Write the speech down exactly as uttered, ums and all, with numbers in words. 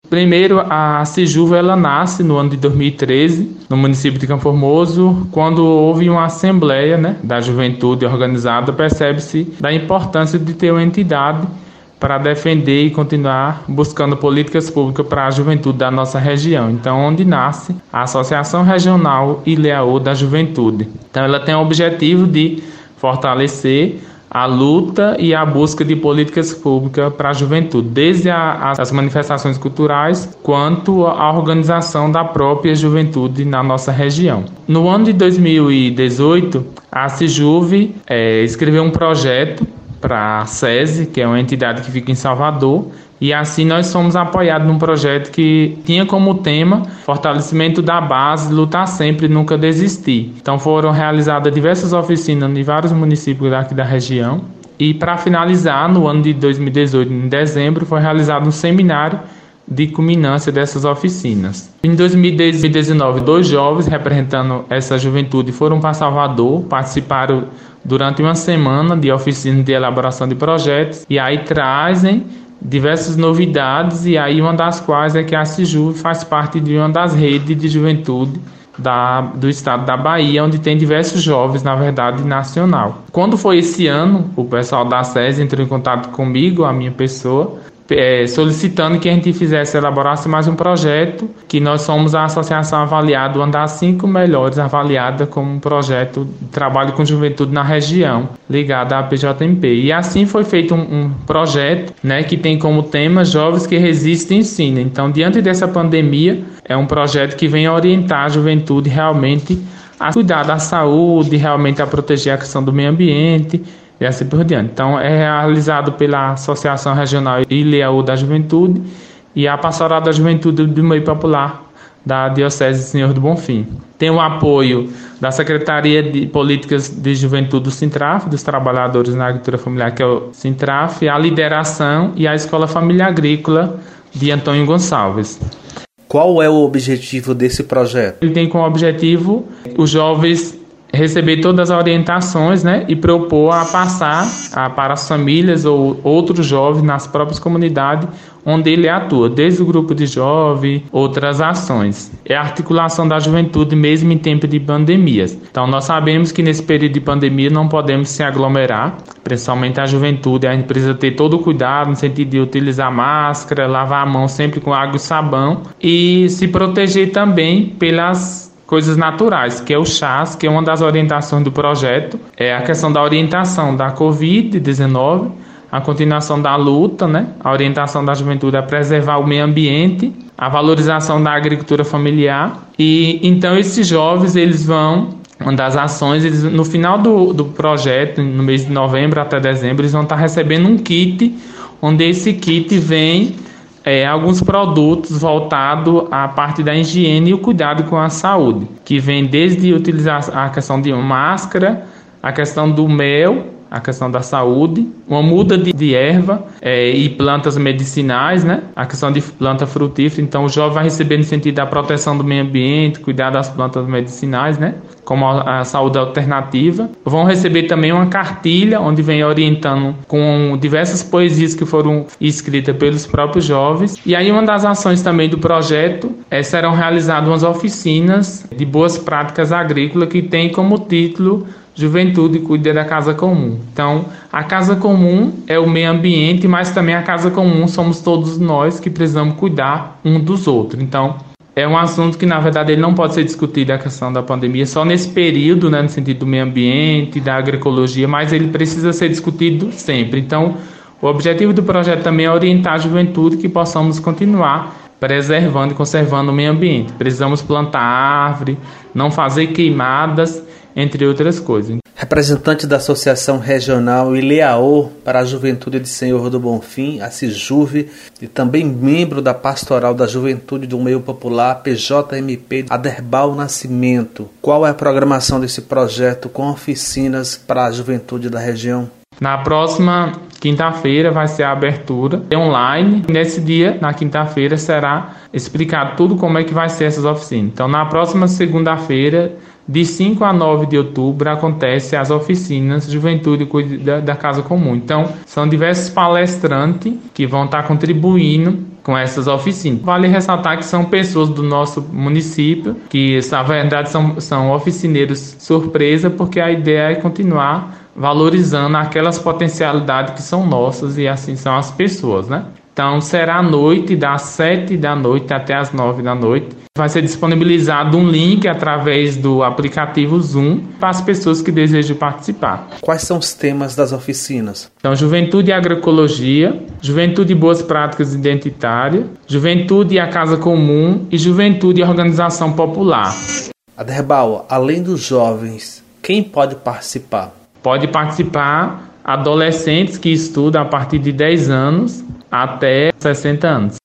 Primeiro, a Cijuve, ela nasce no ano de dois mil e treze, no município de Campo Formoso, quando houve uma assembleia, né, da juventude organizada. Percebe-se da importância de ter uma entidade para defender e continuar buscando políticas públicas para a juventude da nossa região. Então, onde nasce a Associação Regional Ileaô da Juventude. Então, ela tem o objetivo de fortalecer a luta e a busca de políticas públicas para a juventude, desde a, as manifestações culturais, quanto a organização da própria juventude na nossa região. No ano de dois mil e dezoito, a Cijuve é, escreveu um projeto para a SESI, que é uma entidade que fica em Salvador, e assim nós fomos apoiados num projeto que tinha como tema fortalecimento da base, lutar sempre e nunca desistir. Então foram realizadas diversas oficinas em vários municípios daqui da região. E para finalizar, no ano de dois mil e dezoito, em dezembro, foi realizado um seminário de culminância dessas oficinas. Em dois mil e dezenove, dois jovens representando essa juventude foram para Salvador, participaram durante uma semana de oficinas de elaboração de projetos e aí trazem diversas novidades, e aí uma das quais é que a Cijuve faz parte de uma das redes de juventude da, do estado da Bahia, onde tem diversos jovens, na verdade, nacional. Quando foi esse ano, o pessoal da SESI entrou em contato comigo, a minha pessoa, é, solicitando que a gente fizesse, elaborasse mais um projeto, que nós somos a associação avaliada, uma das cinco melhores avaliada como um projeto de trabalho com juventude na região, ligada à P J M P. E assim foi feito um, um projeto, né, que tem como tema Jovens que Resistem e Ensinam. Então, diante dessa pandemia, é um projeto que vem orientar a juventude realmente a cuidar da saúde, realmente a proteger a questão do meio ambiente, e assim por diante. Então, é realizado pela Associação Regional Ileaô da Juventude e a Pastoral da Juventude do Meio Popular da Diocese de Senhor do Bonfim. Tem o apoio da Secretaria de Políticas de Juventude do Sintraf, dos Trabalhadores na Agricultura Familiar, que é o Sintraf, a lideração e a Escola Família Agrícola de Antônio Gonçalves. Qual é o objetivo desse projeto? Ele tem como objetivo os jovens receber todas as orientações, né, e propor a passar a, para as famílias ou outros jovens nas próprias comunidades onde ele atua, desde o grupo de jovens, outras ações. É a articulação da juventude mesmo em tempo de pandemias. Então nós sabemos que nesse período de pandemia não podemos se aglomerar, principalmente a juventude. A gente precisa ter todo o cuidado no sentido de utilizar máscara, lavar a mão sempre com água e sabão e se proteger também pelas coisas naturais, que é o chás, que é uma das orientações do projeto, é a questão da orientação da covid dezenove, a continuação da luta, né? A orientação da juventude a preservar o meio ambiente, a valorização da agricultura familiar. E então esses jovens, eles vão, uma das ações, eles, no final do, do projeto, no mês de novembro até dezembro, eles vão estar recebendo um kit, onde esse kit vem É, alguns produtos voltados à parte da higiene e o cuidado com a saúde, que vem desde utilizar a questão de máscara, a questão do mel, a questão da saúde, uma muda de, de erva é, e plantas medicinais, né? A questão de planta frutífera. Então o jovem vai receber no sentido da proteção do meio ambiente, cuidar das plantas medicinais, né? Como a, a saúde alternativa. Vão receber também uma cartilha onde vem orientando com diversas poesias que foram escritas pelos próprios jovens. E aí uma das ações também do projeto é, serão realizadas umas oficinas de boas práticas agrícolas que tem como título Juventude Cuida da Casa Comum. Então, a Casa Comum é o meio ambiente, mas também a Casa Comum somos todos nós que precisamos cuidar um dos outros. Então, é um assunto que, na verdade, ele não pode ser discutido, a questão da pandemia, só nesse período, né, no sentido do meio ambiente, da agroecologia, mas ele precisa ser discutido sempre. Então, o objetivo do projeto também é orientar a juventude que possamos continuar preservando e conservando o meio ambiente. Precisamos plantar árvore, não fazer queimadas, entre outras coisas. Representante da Associação Regional Ileaô para a Juventude de Senhor do Bonfim, a Cijuve, e também membro da Pastoral da Juventude do Meio Popular, P J M P, Aderbal Nascimento. Qual é a programação desse projeto com oficinas para a juventude da região? Na próxima quinta-feira vai ser a abertura online. Nesse dia, na quinta-feira, será explicado tudo como é que vai ser essas oficinas. Então, na próxima segunda-feira, de cinco a nove de outubro, acontecem as oficinas Juventude Cuida da Casa Comum. Então, são diversos palestrantes que vão estar contribuindo com essas oficinas. Vale ressaltar que são pessoas do nosso município, que na verdade são, são oficineiros surpresa, porque a ideia é continuar valorizando aquelas potencialidades que são nossas e assim são as pessoas, né? Então será à noite, das sete da noite até as nove da noite. Vai ser disponibilizado um link através do aplicativo Zoom para as pessoas que desejam participar. Quais são os temas das oficinas? Então, Juventude e Agroecologia, Juventude e Boas Práticas Identitárias, Juventude e a Casa Comum e Juventude e Organização Popular. Aderbal, além dos jovens, quem pode participar? Pode participar adolescentes que estudam a partir de dez anos até sessenta anos.